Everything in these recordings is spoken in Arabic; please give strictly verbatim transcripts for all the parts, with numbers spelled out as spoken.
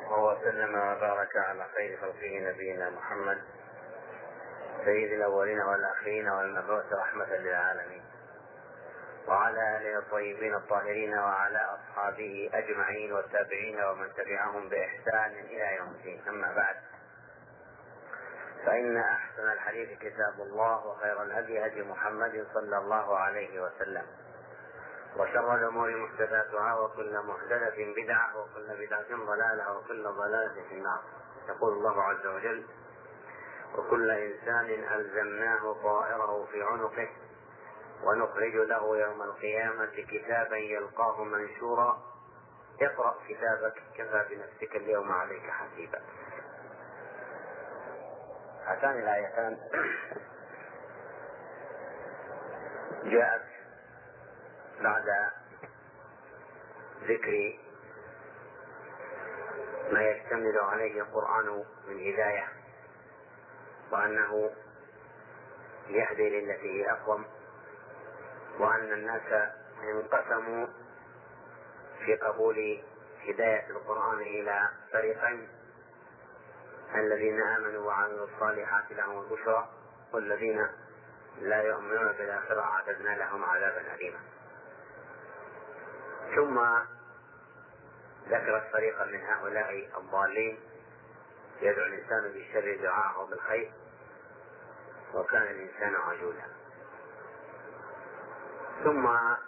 وسلم وبارك على خير خلقه نبينا محمد سيد الأولين والآخرين والمبعوث رحمة للعالمين، وعلى آله الطيبين الطاهرين وعلى أصحابه أجمعين والتابعين ومن تبعهم بإحسان إلى يوم الدين. أما بعد، فإن أحسن الحديث كتاب الله، وخير الهدي هدي محمد صلى الله عليه وسلم، وشر الأمور محدثاتها، وكل محدثة بدعة، وكل بدعة ضلالة، وكل ضلالة في النار. يقول الله عز وجل: وكل إنسان ألزمناه طائره في عنقه ونخرج له يوم القيامة كتابا يلقاه منشورا اقرأ كتابك كفى بنفسك اليوم عليك حسيبا. هاتان الآيتان جاءت بعد ذكر ما يشتمل عليه القرآن من هداية، وأنه يهدي للتي هي أقوم، وأن الناس انقسموا في قبول هداية القرآن إلى فريقين: الذين آمنوا وعملوا الصالحات لهم البشرى، والذين لا يؤمنون بالآخرة أعتدنا لهم عذابا أليما. ثم ذكر فريقا من هؤلاء الضالين يدعو الإنسان بالشر دعاءه بالخير، وكان الإنسان عجولا. ثم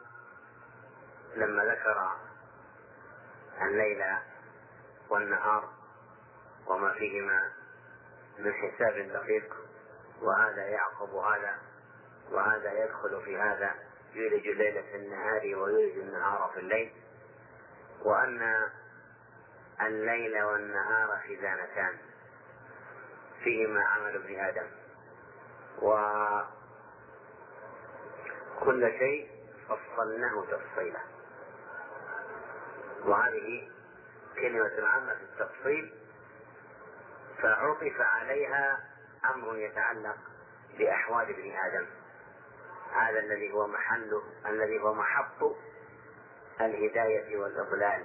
لما ذكر الليل والنهار وما فيهما من حساب دقيق، وهذا يعقب هذا وهذا يدخل في هذا، يولج الليل في النهار ويولج النهار في الليل، وأن الليل والنهار خزانتان فيهما عمل ابن آدم، وكل شيء فصلناه تفصيلا. وهذه كلمة عامة في التفصيل، فعطف عليها أمر يتعلق بأحوال ابن آدم، هذا الذي هو محله الذي هو محط الهداية والإضلال.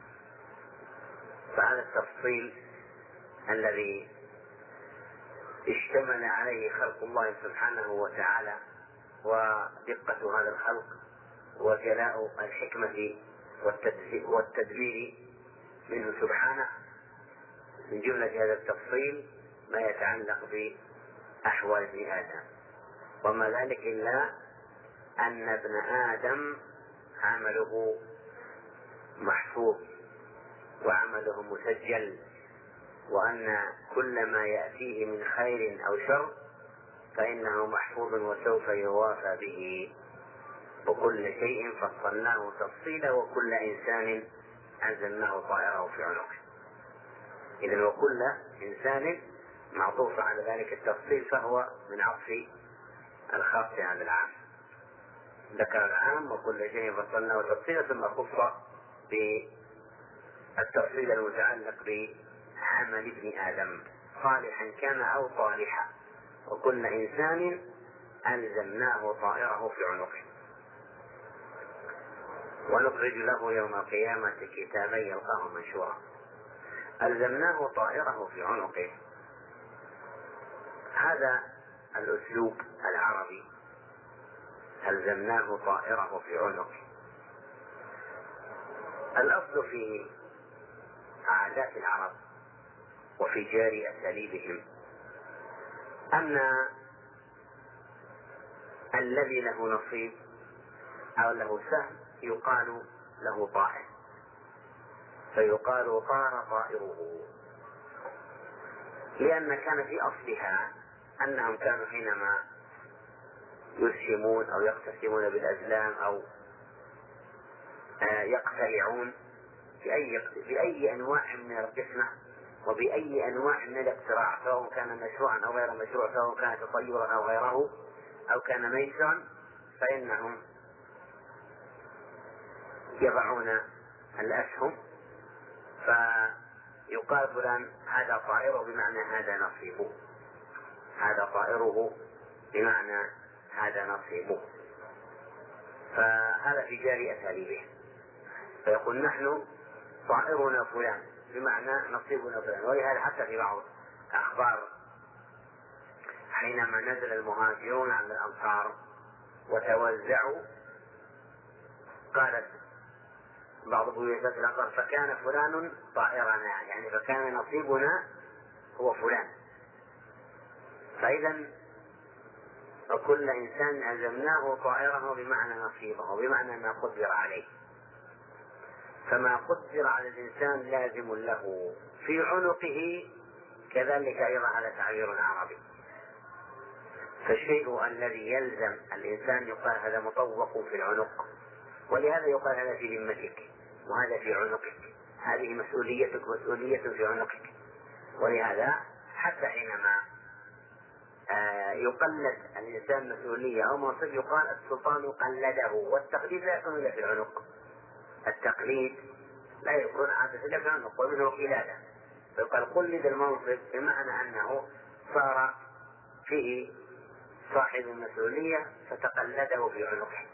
فهذا التفصيل الذي اشتمل عليه خلق الله سبحانه وتعالى، ودقة هذا الخلق، وجلاء الحكمة والتدبير منه سبحانه، من جملة هذا التفصيل ما يتعلق بأحوال ابن آدم. وما ذلك إلا أن ابن آدم عمله محفوظ وعمله مسجل، وأن كل ما يأتيه من خير أو شر فإنه محفوظ وسوف يوافى به، وكل شيء فصلناه تفصيلا، وكل إنسان أنزلناه طائره في عنقه. إذن وكل إنسان معطوف على ذلك التفصيل، فهو من عطف الخاص على العام. ذكر العام وكل شيء فصلناه تفصيلا، ثم خص بالتفصيل المتعلق بعمل ابن آدم صالحا كان أو طالحا، وكل إنسان ألزمناه طائره في عنقه ونخرج له يوم القيامة كتابا يلقاه منشورا. ألزمناه طائره في عنقه، هذا الأسلوب العربي، ألزمناه طائره في عنقه. الأصل في عادات العرب وفي جاري أساليبهم أن الذي له نصيب أو له سهم يقال له طائر، فيقال طار طائره، لأن كان في أصلها أنهم كانوا حينما يسهمون أو يقتسمون بالأزلام أو يقتلعون بأي, بأي أنواع من القسمة وبأي أنواع من الاقتراع، سواء كان مشروعا أو غير مشروع، سواء كان تطيرا أو غيره، أو كان ميسرا، فإنهم يضعون الأسهم، فيقال فلان هذا طائره بمعنى هذا نصيبه، هذا طائره بمعنى هذا نصيبه. فهذا في جاري أساليبه، فيقول نحن طائرنا فلان، بمعنى نصيبنا فلان. ولهذا حتى في بعض أخبار حينما نزل المهاجرون على الأنصار وتوزعوا، قالت بعض بيوتات الأنصار فكان فلان طائرنا، يعني فكان نصيبنا هو فلان. فإذا وكل إنسان ألزمناه طائره بمعنى نصيبه، بمعنى ما قدر عليه. فما قدر على الإنسان لازم له في عنقه، كذلك أيضا هذا تعبير عربي. فالشيء الذي يلزم الإنسان يقال هذا مطوق في العنق، ولهذا يقال هذا في ذمتك وهذا في عنقك، هذه مسؤوليتك مسؤولية في عنقك. ولهذا حتى حينما آه يقلد الإنسان مسؤولية أو منصب يقال السلطان قلده، والتقليد لا يكون إلا في العنق. التقليد لا يكون عادة إلا في العنق ومنه قلادة، فيقال قلد المنصب بمعنى أنه صار فيه صاحب المسؤولية فتقلده في عنقه.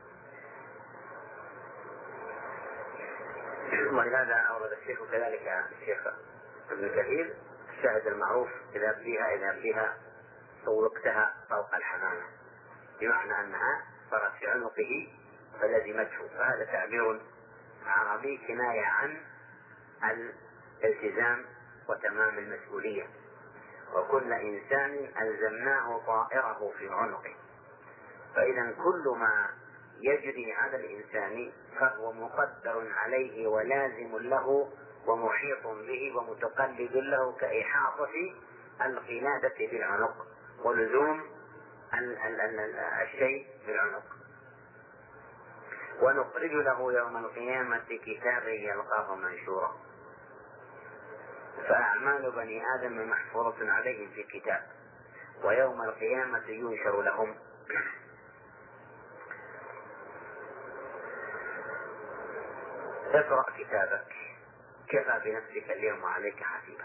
ولهذا أورد الشيخ كذلك الشيخ ابن كثير الشاهد المعروف إذا فيها إذا فيها طوقتها فوق الحمامة، بمعنى أنها صارت في عنقه فلزمته. فهذا تعبير عربي كناية عن الالتزام وتمام المسؤولية. وكل إنسان ألزمناه طائره في عنقه. فإذا كل ما يجري على الإنسان فهو مقدر عليه ولازم له ومحيط به ومتقلد له، كإحاطة القلادة بالعنق ولزوم الشيء بالعنق. ونخرج له يوم القيامة كتابا يلقاه منشورا. فأعمال بني آدم محفورة عليهم في كتاب، ويوم القيامة ينشر لهم. اقرأ كتابك كفى بنفسك اليوم عليك حسيبا.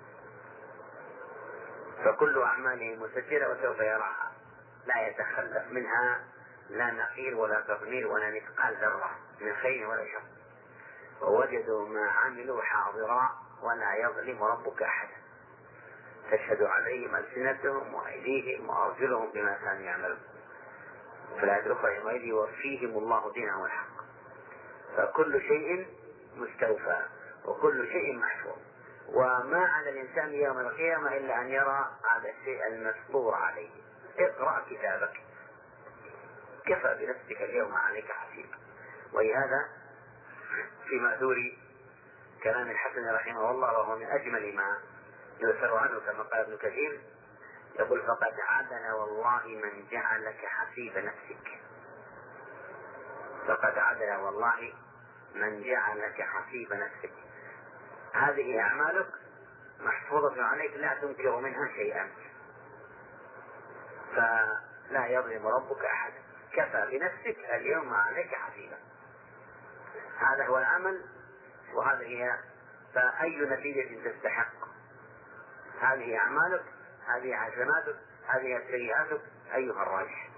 فكل أعماله مسجلة وسوف يراها، لا يتخلف منها لا نقير ولا تضمير ولا مثقال ذرة من خير ولا شر. ووجدوا ما عملوا حاضرا ولا يظلم ربك أحدا. تشهد عليهم ألسنتهم وأيديهم وأرجلهم بما كانوا يعملون. فلا يدركوا يومئذ يوفيهم الله دينهم الحق. فكل شيء مستوفى وكل شيء محفوظ، وما على الإنسان يوم القيامة إلا أن يرى هذا الشيء المسطور عليه. اقرأ كتابك كفى بنفسك اليوم عليك حسيبا. ولهذا في مأثور كلام الحسن رحمه الله، وهو من أجمل ما يؤثر عنه كما قال ابن كثير، يقول فقد عدل والله من جعلك حسيب نفسك. فقد عدل والله من جعلك حسيب نفسك. هذه أعمالك محفوظة عليك لا تنكر منها شيئا، فلا يظلم ربك أحد. كفى بنفسك اليوم عليك حسيبا. هذا هو العمل وهذه هي. فأي نتيجة تستحق؟ هذه أعمالك، هذه حسناتك، هذه سيئاتك، أيها الراجح.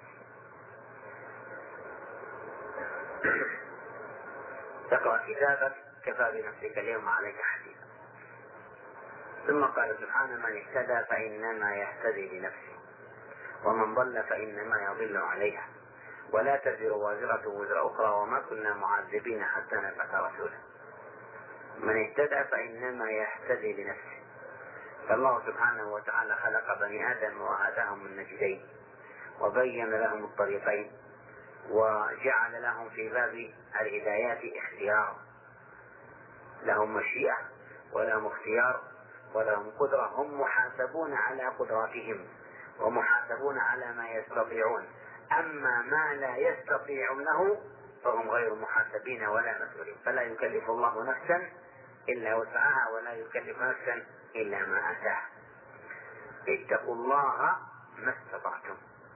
تقرأ كتابك كفى بنفسك اليوم عليك حسيبا. ثم قال سبحانه من اهتدى فإنما يهتدي لنفسه ومن ضل فإنما يضل عليها ولا تزر وازرة وزر أخرى وما كنا معذبين حتى نبعث رسولا. من اهتدى فإنما يهتدي لنفسه. فالله سبحانه وتعالى خلق بني آدم وهداهم النجدين وبين لهم الطريقين وجعل لهم في باب الهدايات اختيار، لهم مشيئة ولهم اختيار ولهم قدرة. هم محاسبون على قدراتهم ومحاسبون على ما يستطيعون، أما ما لا يستطيعونه فهم غير محاسبين ولا مسؤولين. فلا يكلف الله نفسا إلا وسعها ولا يكلف نفسا إلا ما أتاها. اتقوا الله ما استطعتم.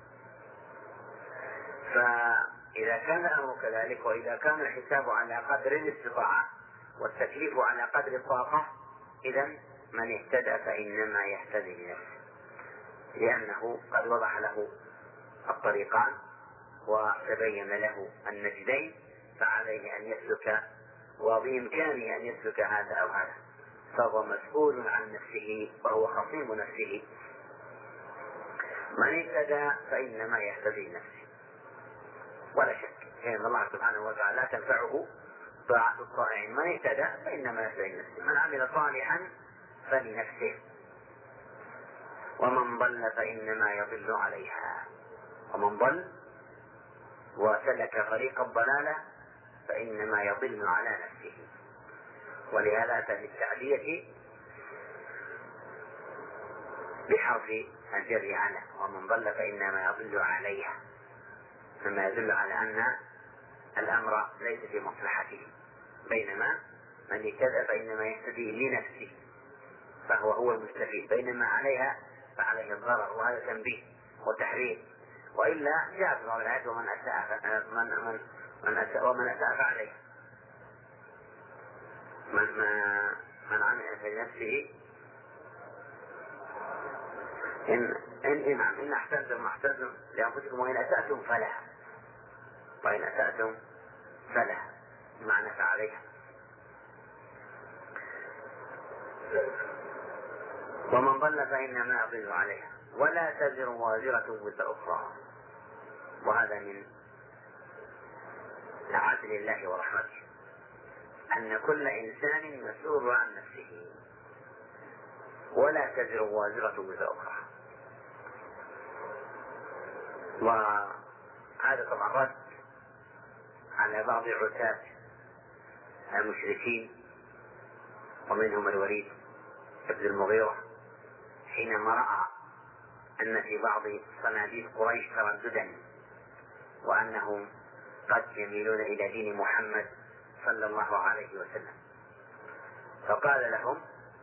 فإذا كان الأمر كذلك وإذا كان الحساب على قدر الاستطاعة والتكليف على قدر الطاقة، إذا من اهتدى فإنما يهتدي لنفسه، لأنه قد وضح له الطريقان وتبين له النجدين، فعليه أن يسلك وبإمكانه أن يسلك هذا أو هذا. فهو مسؤول عن نفسه وهو خصيم نفسه. من اهتدى فإنما يهتدي لنفسه ولا شك، لأن الله سبحانه وتعالى لا تنفعه طاعة الطائعين. من اهتدى فإنما يهتدي لنفسه، من عمل صالحا فلنفسه، ومن ضل فإنما يضل عليها. ومن ضل وسلك طريق الضلالة فإنما يضل على نفسه. ولهذا أتى بالتعدية بحرف الجر على، ومن ضل فإنما يضل عليها، مما يدل على أن الأمر ليس في مصلحته، بينما من اهتدى فإنما يهتدي لنفسه فهو هو المستفيد، بينما عليها فعليه الضرر. وهذا تنبيه وتحريم، وإلا جاء في بعض الآيات ومن أساء من من من أساء ومن أساء فعليه. من من عمل في نفسه إن إن نعم إن أحسنتم أحسنتم لأنفسكم وإن أسأتم فلها، وإن أسأتم فلها معنى فعليها. ومن ضل فإنما يضل عليها ولا تزر وازرة وزر أخرى. وهذا من عدل الله ورحمته أن كل إنسان مسؤول عن نفسه، ولا تزر وازرة وزر أخرى. وهذا طبعا رد على بعض عتاة المشركين، ومنهم الوليد بن المغيرة حينما رأى أن في بعض صناديق قريش ترددا، وأنهم قد يميلون إلى دين محمد صلى الله عليه وسلم، فقال لهم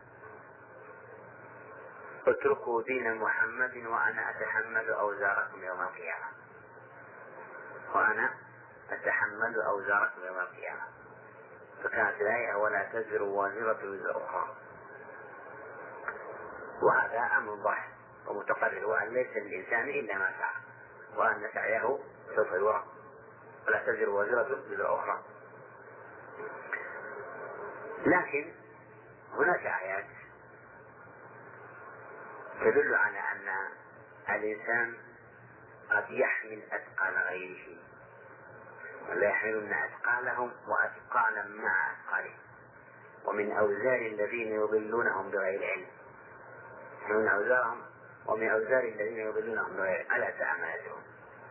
اتركوا دين محمد وأنا أتحمل أوزاركم يوم القيامة، وأنا أتحمل أوزاركم يوم القيامة. فكانت الآية ولا تزر وازرة وزر أخرى. وهذا أمر ضحك ومتقرر، وأن ليس للإنسان إلا ما سعى، وأن سعيه سوف يرى. ولا تزر وازرة وزر أخرى. لكن هناك آيات تدل على أن الإنسان قد يحمل أثقال غيره، ولا يحملن أثقالهم وأثقالا مع أثقالهم، ومن أوزار الذين يضلونهم بغير علم، من أوزارهم ومن أوزار الذين يضلونهم بغير علم ألا ساء ما يزرون.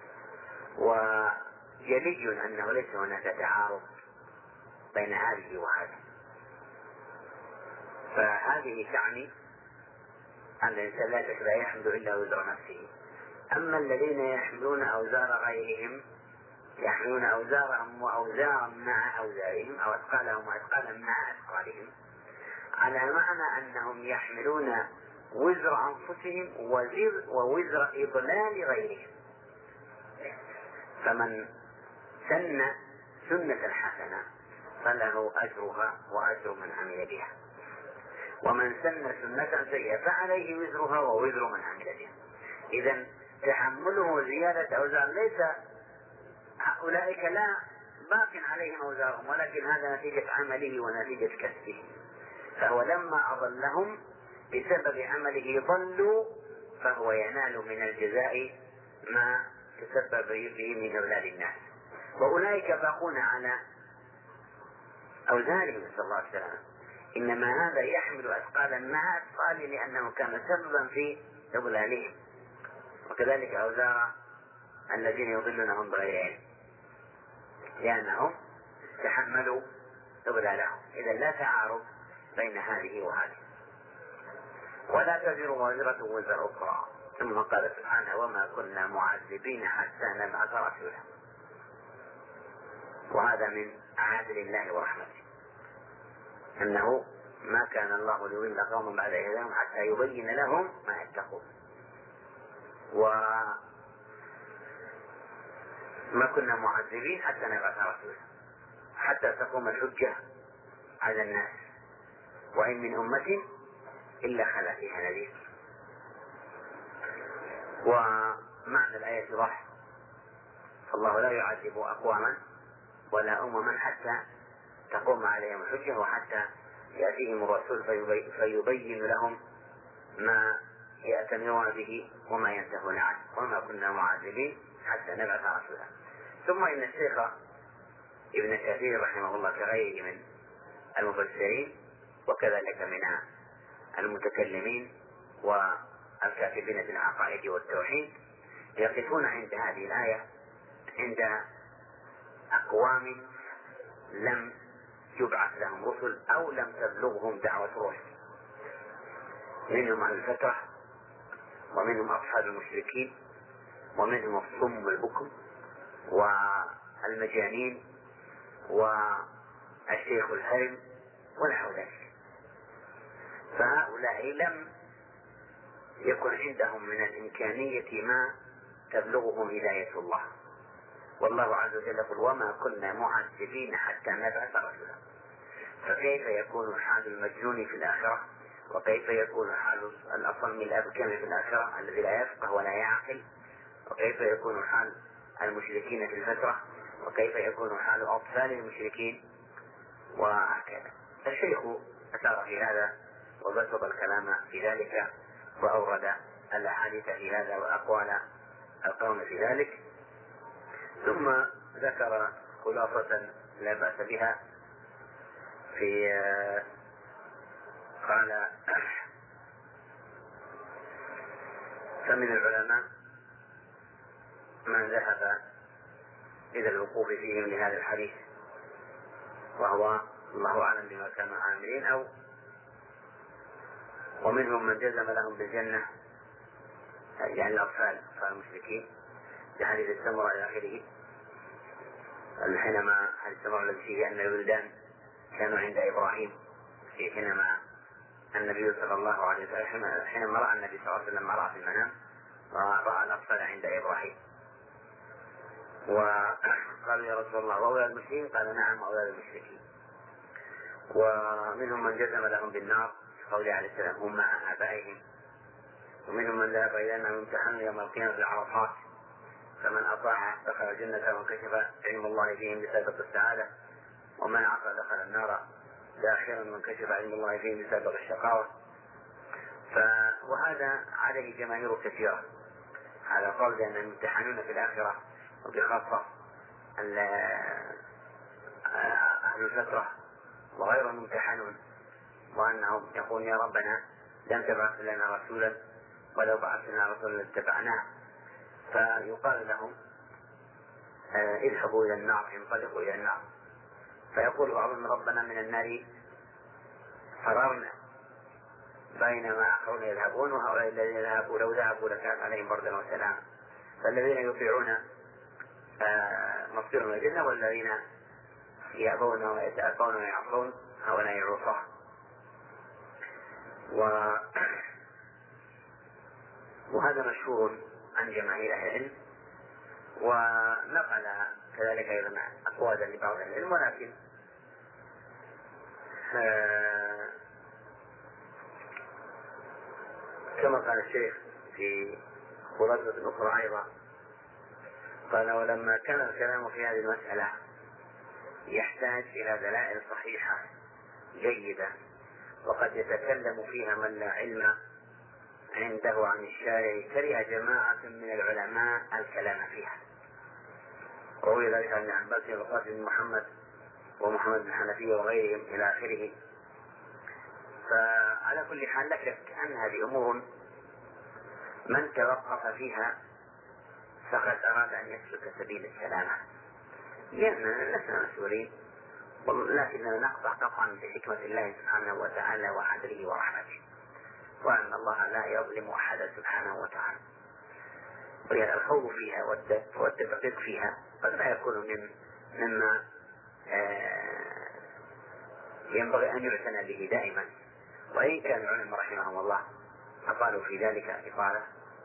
وجلي أنه ليس هناك تعارض بين هذه وهذه، فهذه تعني أن الإنسان لا لا يحمل إلا وزر نفسه. أما الذين يحملون أوزار غيرهم يحملون أوزارهم وأوزارا مع أوزارهم، أو أثقالهم وأثقالا مع أثقالهم، على معنى أنهم يحملون وزر أنفسهم وزر ووزر إضلال غيرهم. فمن سن سنة حسنة فله أجرها وأجر من عمل بها، ومن سن سنة سيئة فعليه وزرها ووزر من عمل بها. إذن تحمله زيادة أوزار، ليس أولئك لا باق عليهم أوزارهم، ولكن هذا نتيجة عمله ونتيجة كسبه. فهو لما أضلهم بسبب عمله ضلوا، فهو ينال من الجزاء ما تسبب به من إضلال الناس. وأولئك باقون على أوزارهم نسأل الله السلامة، إنما هذا يحمل أثقالا مع أثقاله لأنه كان سببا في إضلالهم. وكذلك أوزار الذين يضلونهم بغير علم لأنهم تحملوا إضلالهم. إذا لا تعارض بين هذه وهذه. ولا تزر وازرة وزر أخرى. ثم قال سبحانه وما كنا معذبين حتى نبعث رسولا. وهذا من عدل الله ورحمته، أنه ما كان الله ليضل قوما بعد إذ هداهم حتى يبين لهم ما يتقون. وما كنا معذبين حتى نبعث رسولا حتى تقوم الحجة على الناس، وإن من أمة إلا خلا فيها نذير. ومعنى الآية واحد، فالله لا يعذب أقواما ولا أمما حتى تقوم عليهم الحجة وحتى يأتيهم الرسول فيبين, فيبين لهم ما يأتمرون به وما ينتهون عنه، وما كنا معذبين حتى نبعث رسولا. ثم إن الشيخ ابن كثير رحمه الله كغيره من المفسرين وكذلك من المتكلمين والكاتبين في العقائد والتوحيد يقفون عند هذه الآية عند أقوام لم يبعث لهم رسل أو لم تبلغهم دعوة الرسل، منهم أهل الفترة، ومنهم أصحاب المشركين، ومنهم الصم والبكم والمجانين والشيخ الهرم ونحو ذلك. فهؤلاء لم يكن عندهم من الإمكانية ما تبلغهم هداية الله، والله عز وجل يقول وما كنا معذبين حتى نبعث رسولا. فكيف يكون حال المجنون في الآخرة؟ وكيف يكون حال الأصم الأبكم في الآخرة الذي لا يفقه ولا يعقل؟ وكيف يكون حال المشركين في الفترة؟ وكيف يكون حال أطفال المشركين؟ وهكذا. الشيخ أثار في هذا وبسط الكلام في ذلك وأورد الأحاديث في هذا وأقوال القوم في ذلك، ثم ذكر خلاصة لا بأس بها في قال فمن العلماء من ذهب إلى الوقوف فيهم لهذا الحديث، وهو الله أعلم بما كانوا عاملين، أو ومنهم من جزم لهم بالجنة يعني الأطفال فالمشركين بحديث السمرة إلى آخره، حينما حديث السمرة الذي فيه أن الولدان كانوا عند إبراهيم في حينما النبي صلى الله عليه وسلم حينما رأى النبي صلى الله عليه وسلم رأى في المنام رأى الأطفال عند إبراهيم، وقالوا يا رسول الله وأولاد المشركين؟ قال نعم وأولاد المشركين. ومنهم من جزم لهم بالنار قوله عليه السلام هم مع آبائهم. ومنهم من ذهب إلى أنهم يمتحنون يوم القيامة في العرصات، فمن أطاع دخل الجنة وانكشف علم الله فيهم بسابق السعادة، ومن عصى دخل النار داخلا وانكشف علم الله فيهم بسابق الشقاوة. ف... وهذا عليه جماهير كثيرة على قول بأن الممتحنون في الآخرة وبخاصة أهل الفترة وغير الممتحنون، وأنهم يقول يا ربنا لم تبعث لنا رسولا ولو بعث لنا رسولا لاتبعناه، فيقال لهم اذهبوا إلى النار انطلقوا إلى النار، فيقول بعضهم ربنا من النار فررنا بينما آخرون يذهبون وهؤلاء الذين ذهبوا لو ذهبوا لكان عليهم بردا وسلام. فالذين يطيعون مصيرهم الجنة، والذين يأبون ويتأبون ويعصون هؤلاء العصاة. و... وهذا مشهور عن جماهير أهل العلم، ونقل كذلك أيضا أقوالا لبعض أهل العلم، ولكن آه كما قال الشيخ في خلاصة أخرى أيضا قال ولما كان الكلام في هذه المسألة يحتاج إلى دلائل صحيحة جيدة وقد يتكلم فيها من لا علم عنده عن الشارع، كره جماعة من العلماء الكلام فيها. روي ذلك عن عباس وقاسم بن محمد ومحمد بن الحنفية وغيرهم إلى آخره. فعلى كل حال لا شك أن هذه أمور من توقف فيها فقد أراد أن يسلك سبيل السلامة، لأننا لسنا مسؤولين، ولكننا نقطع قطعا بحكمة الله سبحانه وتعالى وعدله ورحمته، وأن الله لا يظلم أحدا سبحانه وتعالى. ولهذا الخوض فيها والتدقيق فيها قد لا يكون من مما ينبغي أن يعتنى به دائما، وإن كان العلماء رحمهم الله أطالوا في ذلك إطالة،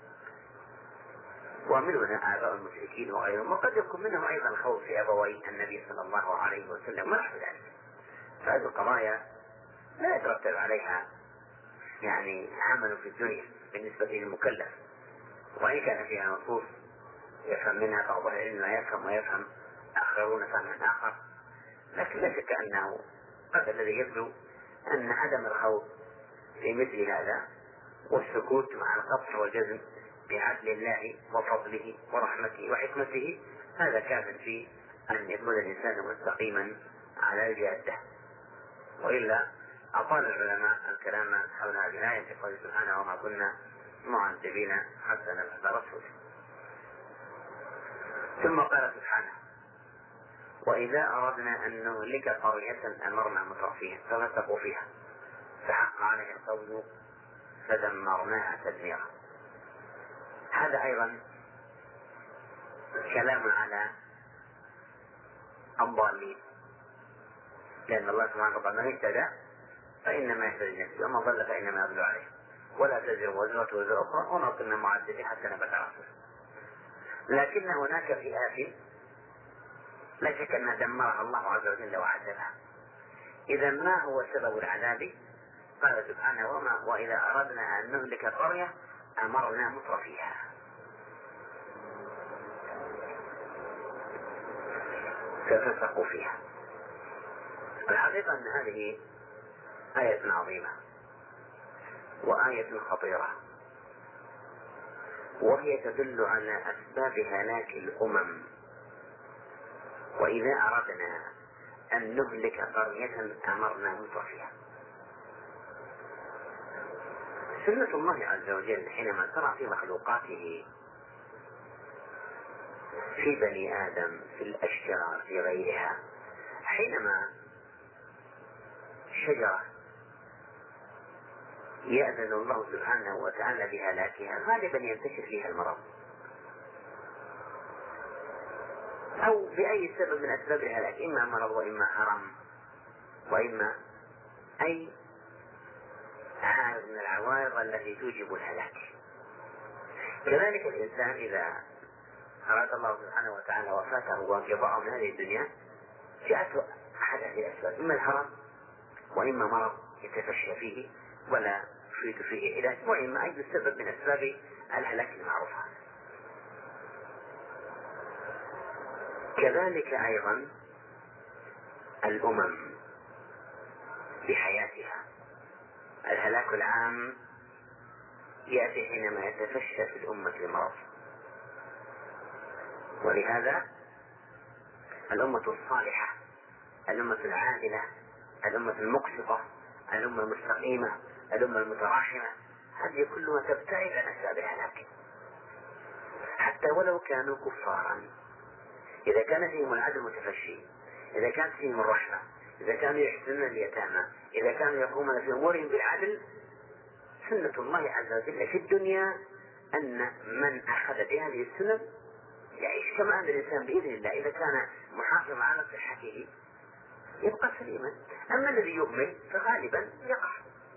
ومنهم آباء المشركين وغيرهم، وقد يكون منهم أيضا الخوض في أبوي النبي صلى الله عليه وسلم ونحو ذلك. فهذه القضايا لا يترتب عليها يعني عمل في الدنيا بالنسبة للمكلف، وإن كان فيها نصوص يفهم منها بعض العلم لا يفهم ويفهم آخرون فهما آخر، لكن لا شك أنه قد الذي يبدو أن عدم الخوض في مثل هذا والسكوت مع القطع والجزم بعدل الله وفضله ورحمته وحكمته هذا كافٍ في أن يكون الإنسان مستقيما على الجادة. وإلا أطال العلماء الكلام حول هذه الآية في قوله سبحانه وما كنا معذبين حتى نبعث رسولا. ثم قال سبحانه وإذا أردنا أن نهلك قرية أمرنا مترفيها ففسقوا فيها فحق عليه القول فدمرناها تدميرا. هذا أيضا كلام على الضالين، لأن الله سبحانه وتعالى من اهتدى فإنما يهتدي لنفسه ومن ضل فإنما يضل عليه ولا تزر وزرة وزر أخرى وما كنا معذبين حتى نبعث رسولا. لكن هناك فئات لا شك أن دمرها الله عز وجل وعذبها. إذا ما هو سبب العذاب؟ قال سبحانه وما وإذا أردنا أن نهلك قرية أمرنا مترفيها ففسقوا فيها. الحقيقة أن هذه آية عظيمة وآية خطيرة، وهي تدل على أسباب هلاك الأمم. وإذا أردنا أن نهلك قرية أمرنا مترفيها. سنة الله عز وجل حينما ترى في مخلوقاته في بني آدم في الأشجار في غيرها، حينما شجرة يأذن الله سبحانه وتعالى بهلاكها غالبا ينتشر فيها المرض أو بأي سبب من أسباب الهلاك، إما مرض وإما حرم وإما أي حال من العوارض التي توجب الهلاك. كذلك الإنسان إذا أراد الله سبحانه وتعالى وفاته وانقضاءه من هذه الدنيا جاءته أحد هذه الأسباب، إما الحرم وإما مرض يتفشى فيه ولا يفيد فيه علاج، وإما أي سبب من أسباب الهلاك المعروفة. كذلك أيضا الأمم بحياتها، الهلاك العام يأتي حينما يتفشى في الأمة المرض. ولهذا الأمة الصالحة، الأمة العادلة، الأمة المقسطة، الأمة المستقيمة، الأمة المتراحمة، هذه كلها تبتعد عن أسباب الهلاك حتى ولو كانوا كفارا. إذا كان فيهم العدل متفشي، إذا كانت فيهم الرحمة، إذا كانوا يحسنون اليتامى، إذا كانوا يقومون في أمورهم بالعدل، سنة الله عز وجل في الدنيا أن من أخذ بهذه السنن يعيش كما أن الإنسان بإذن الله إذا كان محافظا على صحته يبقى سليما. أما الذي يؤمن فغالبا يقع.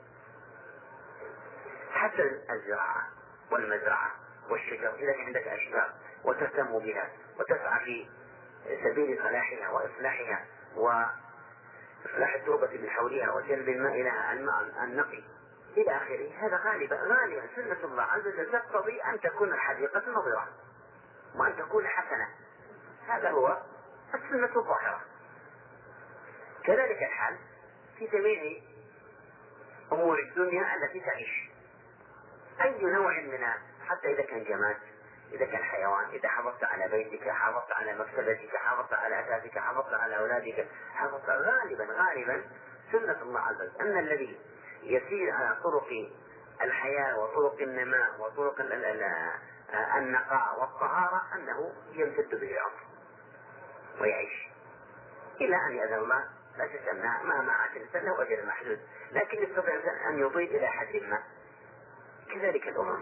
حتى الزراعة والمزرعة والشجر، إذا كان عندك أشجار وتهتم بها وتسعى في سبيل صلاحها وإصلاحها وإصلاح التربة من حولها وجلب الماء لها الماء النقي إلى آخره، هذا غالبا غالبا سنة الله عز وجل تقتضي أن تكون الحديقة نظرة وأن تكون حسنة. هذا هو السنة الظاهرة. كذلك الحال في جميع أمور الدنيا التي تعيش، أي نوع منها، حتى إذا كان جماد، إذا كان حيوان، إذا حافظت على بيتك، حافظت على مكتبتك، حافظت على أساسك، حافظت على أولادك، حافظت غالبا غالبا سنة الله عز وجل أن الذي يسير على طرق الحياة وطرق النماء وطرق النقاء والطهارة أنه يمتد به العمر ويعيش إلى أن يأذن الله. لا شك أن ما معه الإنسان له أجل محدود، لكن يستطيع أن يطيل إلى حد ما. كذلك الأمم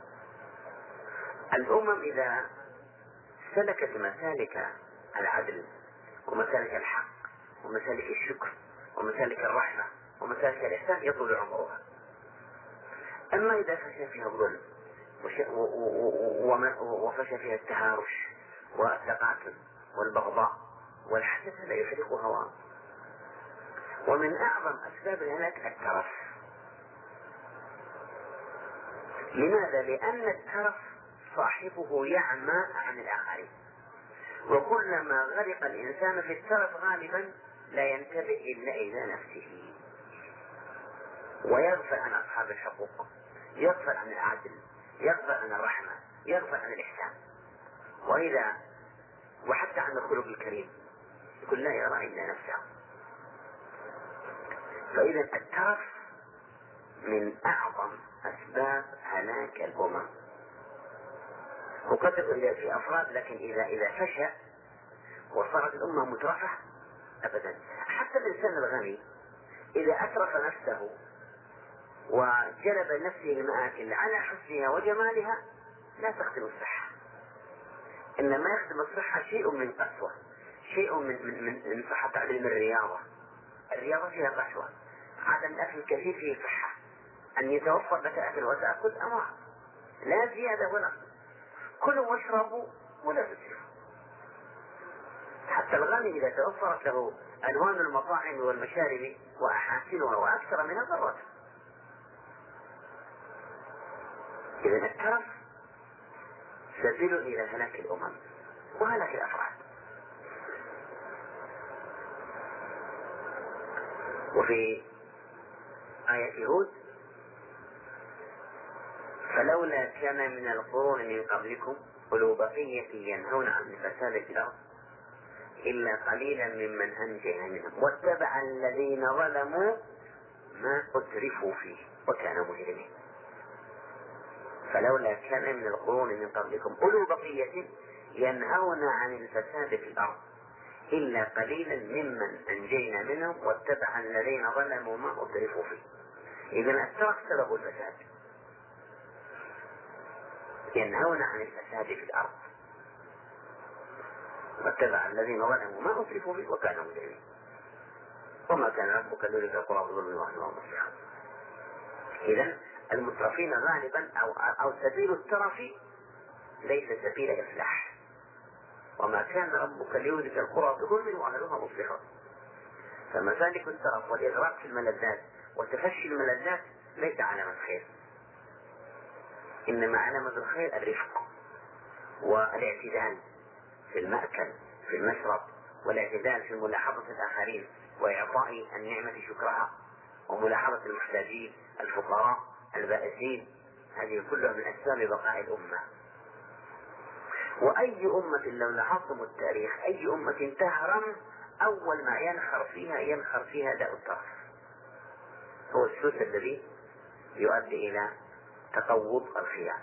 الأمم إذا سلكت مسالك العدل ومسالك الحق ومسالك الشكر ومسالك الرحمة ومسالك الإحسان يطول عمرها. أما إذا فشى فيها الظلم وفشى فيها التهارش والتقاتل والبغضاء والحسد لا يحرق هواه. ومن أعظم أسباب الهلاك الترف. لماذا؟ لأن الترف صاحبه يعمى عن الآخرين، وكلما غرق الإنسان في الترف غالبا لا ينتبه إلا إلى نفسه. ويغفل عن أصحاب الحقوق، يغفل عن العدل، يغفل عن الرحمة، يغفل عن الإحسان، وإذا وحتى عن الخلق الكريم، يقول لا يرى إلا نفسه. فإذا الترف من أعظم أسباب هلاك الأمم، وقد يكون في أفراد، لكن إذا إذا فشى وصارت الأمة مترفة أبدا. حتى الإنسان الغني إذا أترف نفسه وجلب نفسه المآكل على حسنها وجمالها لا تخدم الصحة، إنما يخدم الصحة شيء من قسوة، شيء من من من, من صحة تعليم الرياضة. الرياضة فيها قسوة، عدم الأكل الكثير فيه صحة، أن يتوفر لك أكل وتأكل أمر، لا زيادة ولا، كلوا واشربوا ولا تسرفوا. حتى الغني إذا توفرت له ألوان المطاعم والمشارب وأحاسنها وأكثر من ضرته. إذا الترف سبيل إلى هلاك الأمم وهلاك الأفراد. وفي آية هود: فلولا كان من القرون من قبلكم أولو بقية ينهون عن الفساد في الأرض إلا قليلا ممن أنجينا منهم واتبع الذين ظلموا ما أترفوا فيه وكانوا مجرمين. فلولا كان من القرون من قبلكم أولو بقية ينهون عن الفساد في الأرض إلا قليلا ممن أنجينا منهم واتبع الذين ظلموا ما أترفوا فيه. إذن الترف سبب الفساد، ينهون عن الفساد في الأرض واتبع الذين ظلموا ما أترفوا فيه وكانوا مجرمين. وما كان ربك ليهلك القرى بظلم وأهلها مصلحون. إذن المترفين غالبا أو, أو سبيل الترف ليس سبيل إفلاح. وما كان ربك ليهلك القرى بظلم وأهلها مصلحون. فمسالك الترف والإغراق في الملذات وتفشي الملذات ليس علامة خير، إنما علامة الخير الرفق والاعتدال في المأكل في المشرب، والاعتدال في ملاحظة الآخرين وإعطاء النعمة شكرها، وملاحظة المحتاجين الفقراء البائسين. هذه كلها من أسباب بقاء الأمة. وأي أمة لو لاحظتم التاريخ، أي أمة تهرم أول ما ينخر فيها ينخر فيها داء الترف، هو السوس الذي يؤدي إلى تقوض الخيام.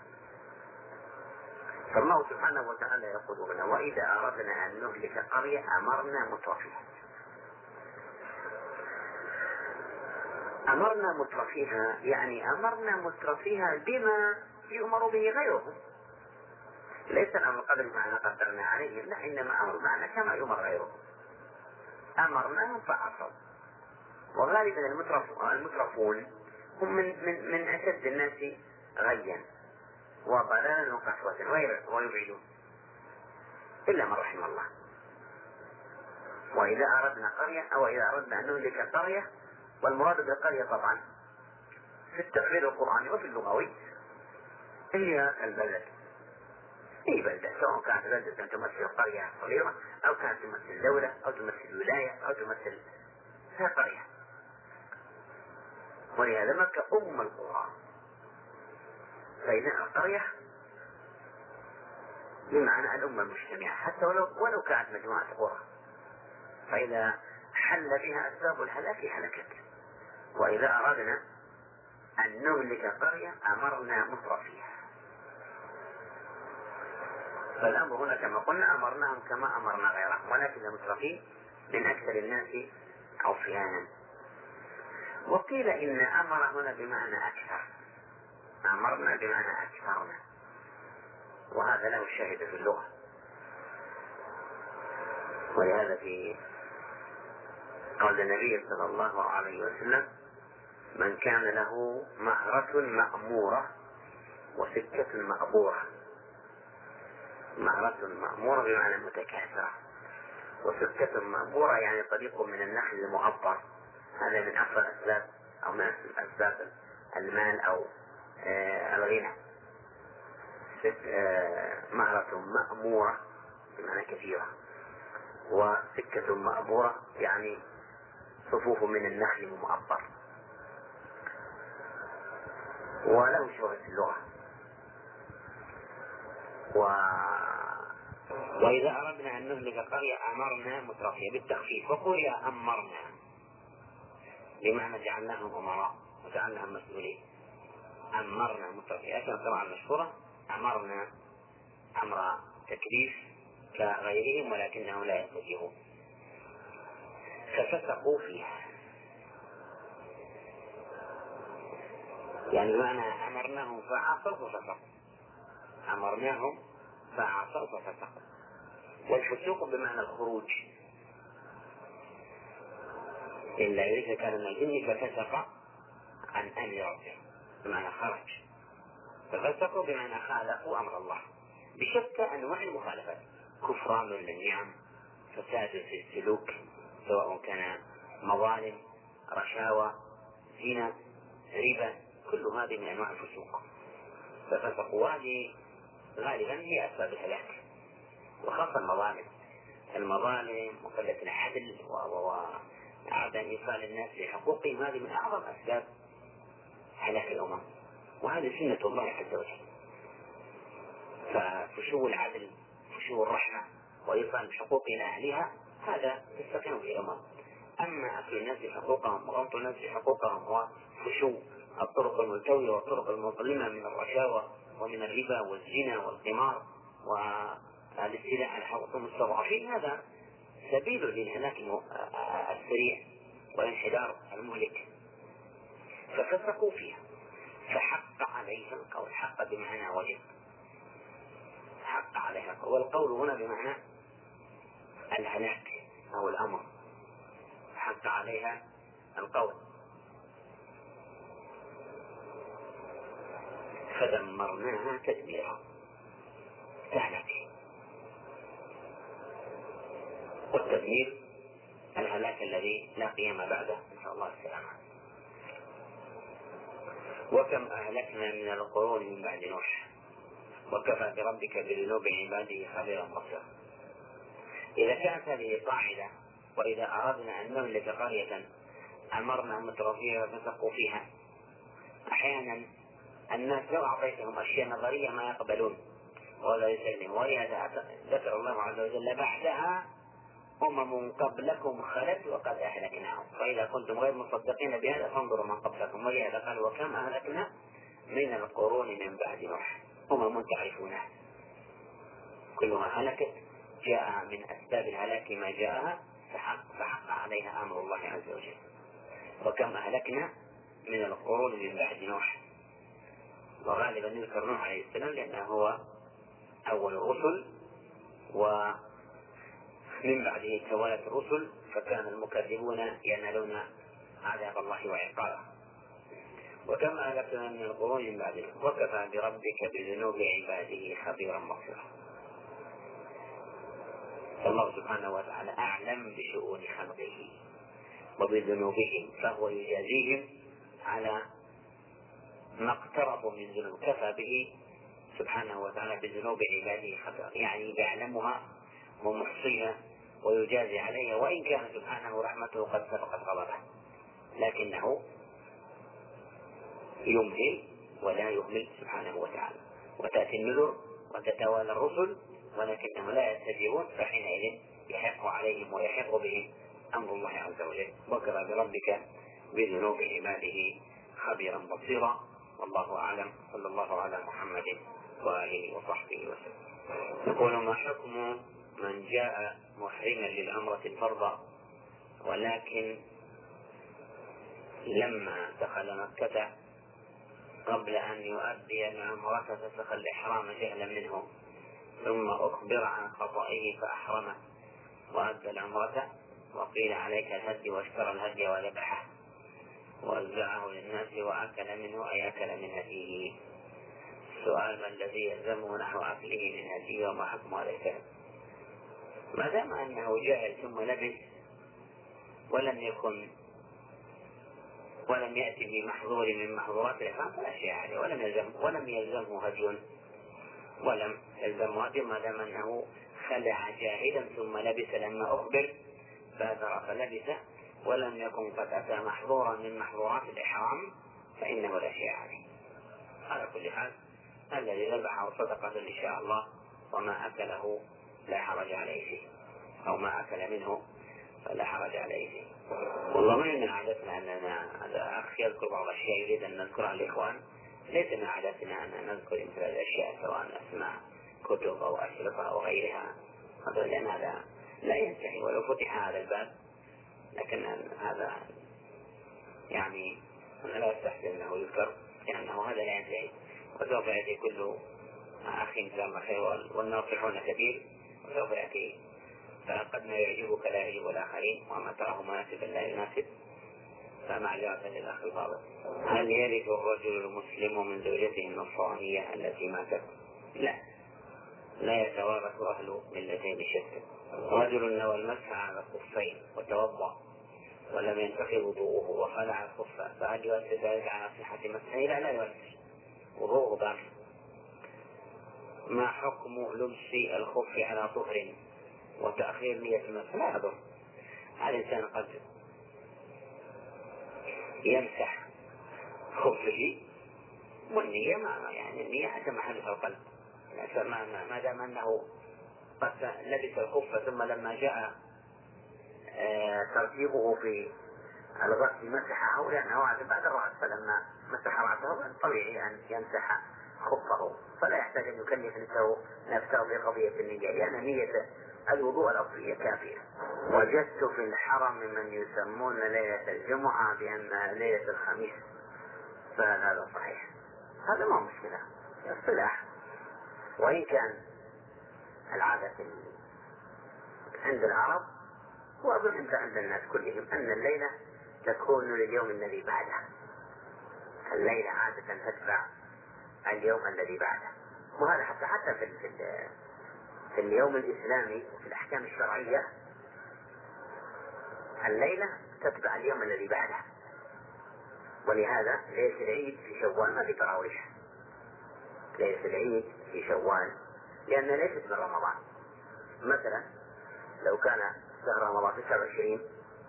فالله سبحانه وتعالى يقول لنا: وإذا أردنا أن نهلك قرية أمرنا مترفيها. أمرنا مترفيها يعني أمرنا مترفيها بما يؤمر به غيرهم. ليس الأمر قدر معنا قدرنا عليهم، لا، إنما أمر معنا كما يؤمر غيرهم. أمرناهم فعصوا. وغالبا المترف المترفون هم من من من أشد الناس غيا وضلالا وقسوة ويبعدون إلا من رحم الله. وإذا أردنا قرية أو إذا أردنا أن نهلك قرية، والمراد بالقرية طبعا في التعبير القرآني وفي اللغوي هي البلد، أي بلدة، سواء كانت بلدة تمثل قرية صغيرة أو كانت تمثل دولة أو تمثل ولاية أو تمثل هي قرية. ولهذا مكة أم القرى. فإذا القرية بمعنى الأمة المجتمعة حتى ولو ولو كانت مجموعة قرى، فإذا حل بها أسباب الهلاك هلكت. وإذا أردنا أن نهلك قرية أمرنا مترفيها. فالأمر هنا كما قلنا أمرناهم كما أمرنا غيرهم، ولكن المترفين من أكثر الناس عصيانا. وقيل إن أمر هنا بمعنى أكثر، أمرنا بمعنى أكثرنا، وهذا له الشاهد في اللغة. ولهذا في قول النبي صلى الله عليه وسلم: من كان له مهرة مأمورة وسكة مأبورة. مهرة مأمورة بمعنى متكاثرة، وسكة مأبورة يعني طريق من النخل المعبر. هذا من أفضل أسباب أو من أسباب المال أو آه الغنى. آه مهرة مأمورة بمعنى كثيرة، وسكة مأبورة يعني صفوف من النخل المعبر. ولو شهرت اللغة. و... وإذا أردنا أن نهلك قرية أمرنا مترفية بالتخفيف، وقل أمرنا بمعنى جعلناهم أمراء وجعلناهم مسؤولين. أمرنا مترفية، لكن القراءة المشهورة أمرنا أمر تكليف كغيرهم ولكنهم لا يستجيبون. ففسقوا فيها، يعني معنى أمرناهم فعصوا ففسقوا، أمرناهم فعصوا ففسقوا. والفسوق بمعنى الخروج، إلا إذا كان من الجن ففسق عن أمر ربه بمعنى خرج، ففسقوا بمعنى خالفوا أمر الله بشتى أنواع المخالفات، كفران للنعم، فساد في السلوك سواء كان مظالم، رشاوى، زنا، ربا، كل هذه من أنواع الفسوق. ففسقوا هذه غالبا هي أسباب الهلاك، وخاصة المظالم المظالم وقلة العدل وعدم إيصال الناس لحقوقهم، هذه من أعظم أسباب هلاك الأمم، وهذه سنة الله عز وجل. ففشو العدل، فشو الرحمة، وإيصال الحقوق إلى أهلها، هذا تستقيم به الأمم. أما أكل الناس حقوقهم وغمط الناس حقوقهم وفشو الطرق الملتوية والطرق المظلمة من الرشاوى ومن الربا والزنا والقمار والاستيلاء على حقوق المستضعفين، هذا سبيل للهلاك السريع وانحدار المهلك. ففسقوا فيها فحق عليها القول، حق بمعنى وجب، حق عليها القول، والقول هنا بمعنى الهلاك أو الأمر، حق عليها القول. فدمرناها تدميرا، تهلك. والتدمير الهلاك الذي لا قيام بعده، نسأل الله السلامة. وكم أهلكنا من القرون من بعد نوح وكفى بربك بذنوب عباده خبيرا بصيرا. إذا كانت هذه قاعدة، وإذا أردنا أن نهلك قرية أمرنا مترفيها ففسقوا فيها، أحيانا الناس لو أعطيتهم أشياء نظرية ما يقبلون ولا يسلمون، ولهذا ذكر الله عز وجل بعدها أمم قبلكم خلت وقد أهلكناهم، فإذا كنتم غير مصدقين بهذا فانظروا من قبلكم. ولهذا قال وكم أهلكنا من القرون من بعد نوح، أمم تعرفونها كلها هلكت، جاء من أسباب الهلاك ما جاءها، فحق, فحق عليها أمر الله عز وجل. وكم أهلكنا من القرون من بعد نوح، وغالبا يذكر نوح عليه السلام لأنه هو أول الرسل، ومن بعده توالت الرسل، فكان المكذبون ينالون عذاب الله وعقابه. وكم أهلكنا من القرون من بعد نوح وكفى بربك بذنوب عباده خبيرا بصيرا. الله سبحانه وتعالى أعلم بشؤون خلقه وبذنوبهم، فهو يجازيهم على ما اقتربوا من ذنوب، كفى به سبحانه وتعالى بذنوب عباده خبيرا، يعني يعلمها ومحصيها ويجازي عليها، وإن كان سبحانه رحمته قد سبقت غضبه، لكنه يمهل ولا يهمل سبحانه وتعالى. وتأتي النذر وتتوالى الرسل ولكنهم لا يستجيبون، فحينئذ يحق عليهم ويحق بهم أمر الله عز وجل. وكفى بربك بذنوب عباده خبيرا بصيرا. والله أعلم. صلى الله على محمد وآله وصحبه وسلم. يقول ما حكم من جاء محرما للعمرة الفرض ولكن لما دخل مكة قبل أن يؤدي العمرة فسخ الإحرام جهلا منه، ثم أخبر عن خطئه فأحرمه وأدى العمرة، وقيل عليك الهدي واشترى الهدي وذبحه ووزعه للناس وأكل منه أي أكل من هديه. السؤال: ما الذي يلزمه نحو أكله من هديه وما حكم هذا الكلام؟ ما دام أنه جاهل ثم لبس ولم يكن ولم يأتي بمحظور من محظورات الإحرام فلا شيء عليه، ولم يلزم ولم يلزمه هدي ولم يلزمه هدي، ما دام أنه خلع جاهلا ثم لبس لما أخبر بادر فلبس ولم يكن قد أتى محظورا من محظورات الإحرام فإنه لا شيء عليه. كل حال الذي ذبحه صدقة إن شاء الله، وما أكله لا حرج عليه فيه، أو ما أكل منه فلا حرج عليه فيه. والله ما من عادتنا أننا هذا أخ يذكر بعض الأشياء يريد أن نذكرها للإخوان، ليس من عادتنا أن نذكر مثل الأشياء سواء أسماء كتب أو أشرطة أو غيرها، لأن هذا لا ينتهي ولو فتح هذا الباب، لكن هذا يعني أنا لا أستحسن أنه يذكر لأنه هذا لا ينتهي، وسوف يأتي كل أخ جزاه خير والناصحون كثير، وسوف يأتي فقد ما يعجبك لا يعجب الآخرين، وما تراه مناسبا لا يناسب، فمعذرة للأخ الفاضل. هل يرث الرجل المسلم من زوجته النصرانية التي ماتت؟ لا، لا يتوارث أهل ملتين شتى. رجل نوى المسح على الخفين وتوضأ ولم ينتقض وضوءه وخلع الخف، فهل يؤثر ذلك على صحة مسحه؟ لا، لا يؤثر، وضوءه باقي. ما حكم لبس الخف على طهر وتأخير نية المسح؟ لا يضر، هذا الإنسان قد يمسح خفه والنية ما يعني النية حتى محلها القلب، ما ما دام أنه قد لبس الخف ثم لما جاء آه ترتيبه في الغسل مسحه، لأنه هذا بعد الرأس، فلما مسح رأسه طبيعي أن يمسح خفه، فلا يحتاج أن يكلف نفسه نفسه بقضية النية، لأن نية الوضوء الأصلية كافية. وجدت في الحرم من يسمون ليلة الجمعة بأنها ليلة الخميس، فهذا صحيح، هذا ما مشكلة، اصطلاح. وإن كان العادة عند العرب وأظن عند الناس كلهم أن الليلة تكون لليوم الذي بعده، الليلة عادة تتبع اليوم الذي بعده، وهذا حتى حتى في, في, في اليوم الإسلامي في الأحكام الشرعية الليلة تتبع اليوم الذي بعده. ولهذا ليلة العيد في شوال ما في تراويح، ليلة العيد في شوال لأن ليست من رمضان. مثلا لو كان شهر رمضان تسعة وعشرين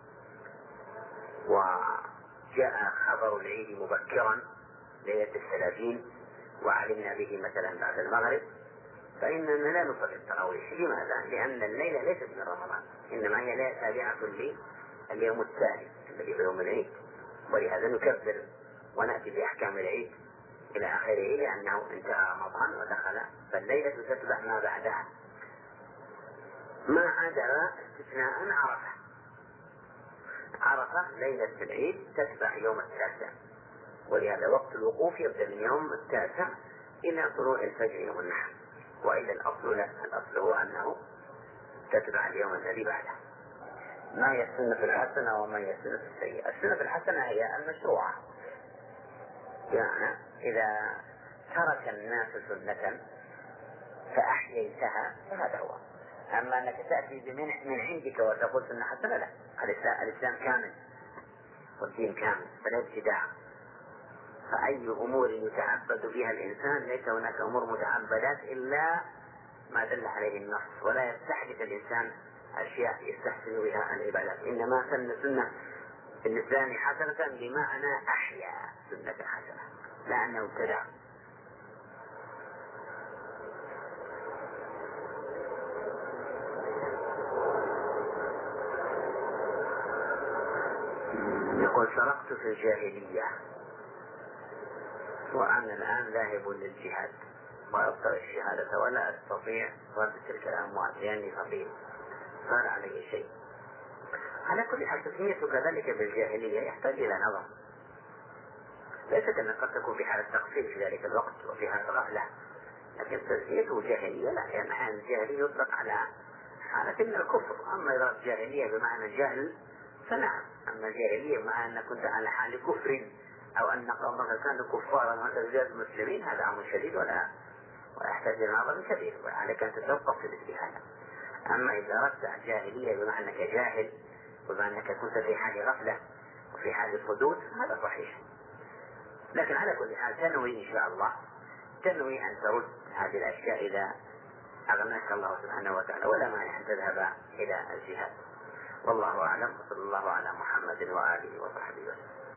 وجاء خبر العيد مبكرا ليلة الثلاثين وعلمنا به مثلا بعد المغرب، فإننا لا نصلي التراويح. لماذا؟ لأن الليلة ليست من رمضان، إنما هي ليلة تابعة لليوم التالي الذي هو يوم العيد، ولهذا نكبر ونأتي بأحكام العيد إلى آخره لأنه انتهى رمضان ودخل، فالليلة تتبع ما بعدها، ما عدا استثناء عرفة. عرفة ليلة العيد تتبع يوم التاسع، ولهذا وقت الوقوف يبدأ من يوم التاسع إلى طلوع الفجر يوم النحر، وإلى الأصل لا، الأصل هو أنه تتبع اليوم الذي بعده. ما هي السنة الحسنة وما هي السنة السيئة؟ السنة الحسنة هي المشروعة، يعني إذا ترك الناس سنة فأحييتها فهذا هو. أما أنك تأتي من عندك وتقول سنة حسنة، لا، الإسلام كامل والدين كامل فلا ابتداع، فأي أمور يتعبد بها الإنسان ليس هناك أمور متعبدات إلا ما دل عليه النص، ولا يستحدث الإنسان أشياء يستحسن بها العبادات، إنما سن سنة في الإسلام حسنة بمعنى أحيا سنة حسنة، لا أنه ابتدع. يقول سرقت في الجاهلية وأنا الآن ذاهب للجهاد وأبطل الشهادة ولا أستطيع رد تلك الأموال لأني فقير، فهل علي شيء؟ على كل حال تسميته كذلك بالجاهلية يحتاج إلى نظر، ليست أن قد تكون في حالة تقصير في ذلك الوقت وفي حالة غفلة، لكن تسميته جاهلية لا، لأن يعني الجاهلية يطلق على حالة من الكفر. أما إذا الجاهلية بمعنى جهل فنعم، أما الجاهلية بمعنى أن كنت على حال كفر أو أن قومك كانوا كفارا وأنت زاد مسلمين، هذا أمر شديد ولا ويحتاج إلى نظر كبير، وعليك أن تتوقف في مثل هذا. أما إذا أردت الجاهلية بمعنى أنك جاهل وبما أنك كنت في حال غفلة وفي حال حدود، هذا صحيح. لكن على كل حال تنوي إن شاء الله، تنوي أن ترد هذه الأشياء إذا أغناك الله سبحانه وتعالى، ولا مانع أن تذهب إلى الجهاد. والله أعلم، وصلى الله على محمد وآله وصحبه وسلم.